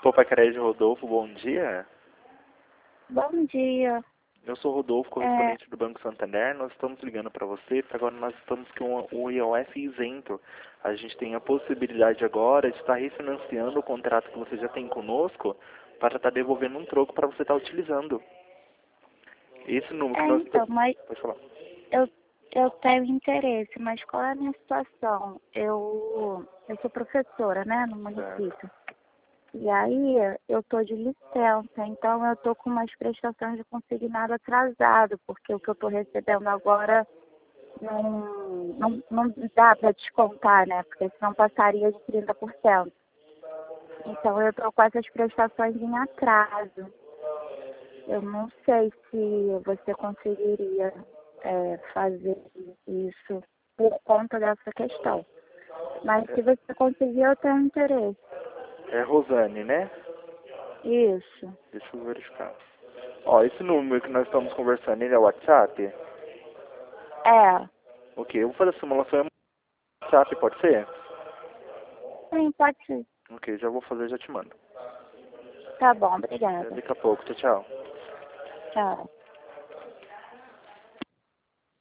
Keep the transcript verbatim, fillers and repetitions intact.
Poupa Crédito Rodolfo, bom dia. Bom dia. Eu sou Rodolfo, correspondente é... do Banco Santander. Nós estamos ligando para você, porque agora nós estamos com o I O F isento. A gente tem a possibilidade agora de estar refinanciando o contrato que você já tem conosco para estar devolvendo um troco para você estar utilizando. Esse número que é, nós... Então, mas Pode falar. Eu, eu tenho interesse, mas qual é a minha situação? Eu, eu sou professora, né, no município. Certo. E aí eu tô de licença, então eu tô com umas prestações de consignado atrasado, porque o que eu tô recebendo agora não, não, não dá para descontar, né? Porque senão passaria de trinta por cento. Então eu tô com essas prestações em atraso. Eu não sei se você conseguiria é, fazer isso por conta dessa questão. Mas se você conseguir, eu tenho interesse. É Rosane, né? Isso. Deixa eu verificar. Ó, esse número que nós estamos conversando, ele é o WhatsApp? É. Ok, eu vou fazer a simulação no WhatsApp, pode ser? Sim, pode ser. Ok, já vou fazer e já te mando. Tá bom, obrigada. Daqui a pouco, tchau, tchau. Tchau.